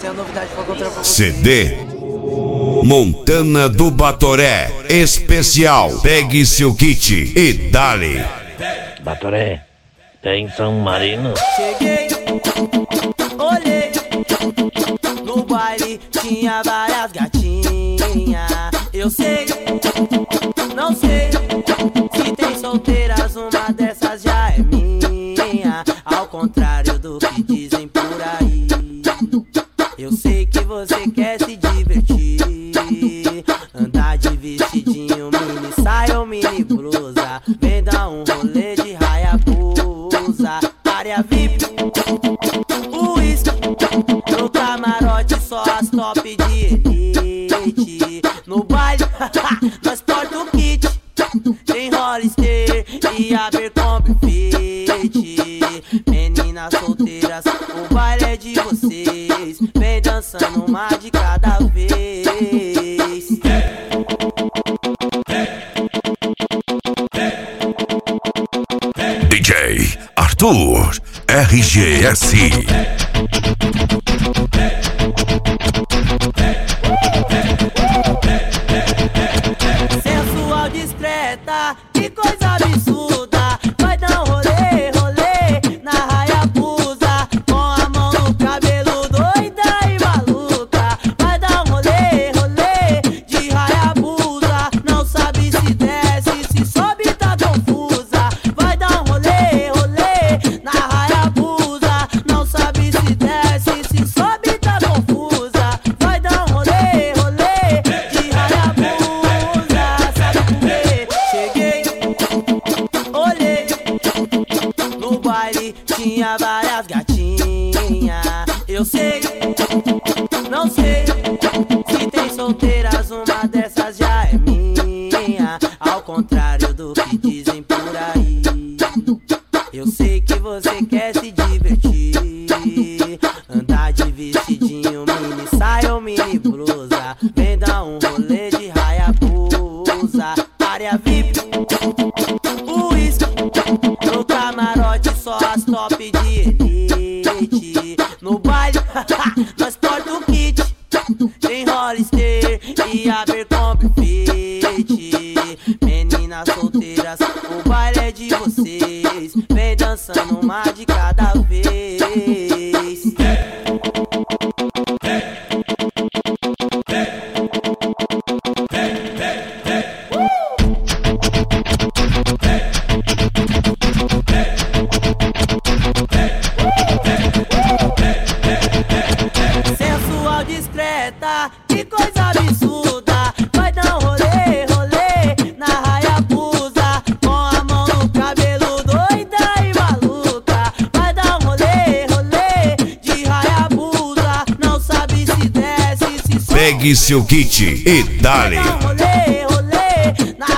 tenho novidade pra contar pra você. CD Montana do Batoré especial. Pegue seu kit e dale. Batoré, tem São Marino. Cheguei, olhei, no baile tinha várias gatinhas. Eu sei, não sei, se tem solteiras, uma dessas já é minha. Ao contrário do que dizem por aí, eu sei que você quer se divertir, andar de vestidinho, mini saia ou mini blusa, vem dar um rolê de Hayabusa. Área VIP, uísque, no camarote só as top de elite. No baile, nós porta o kit, tem Hollister e Abercrombie Fit. Meninas solteiras, o baile é de vocês, vem dançando uma de cada vez. DJ Arthur RGS. Sensual, discreta, que coisa absurda. Vai dar um rolê, rolê na Hayabusa, com a mão no cabelo, doida e maluca. Vai dar um rolê, rolê de Hayabusa, não sabe se desce, se sobe, tá confusa. Vai dar um rolê, rolê na Hayabusa, não sabe se desce, se sobe, tá confusa. Vai dar um rolê, rolê de Hayabusa, sabe por quê? Cheguei, olhei, no baile tinha várias gatinhas. Eu sei, não sei, se tem solteiras, uma dessas já é minha. Ao contrário do que dizem por aí, eu sei que você quer se divertir, andar de vestidinho, mini saia ou mini blusa, vem dar um rolê de Hayabusa. Área VIP, uísque, no camarote só as top de elite. No baile, nós porta o kit, tem Hollister e Abercrombie Fit. Meninas solteiras, o baile é de vocês, vem dançando uma de cada vez. Sensual, discreta, que coisa absurda. Vai dar um rolê, rolê na Hayabusa, com a mão no cabelo, doida e maluca. Vai dar um rolê, rolê de Hayabusa, não sabe se desce, se sobe. Pegue seu kit e dale. Vai dar um rolê, rolê na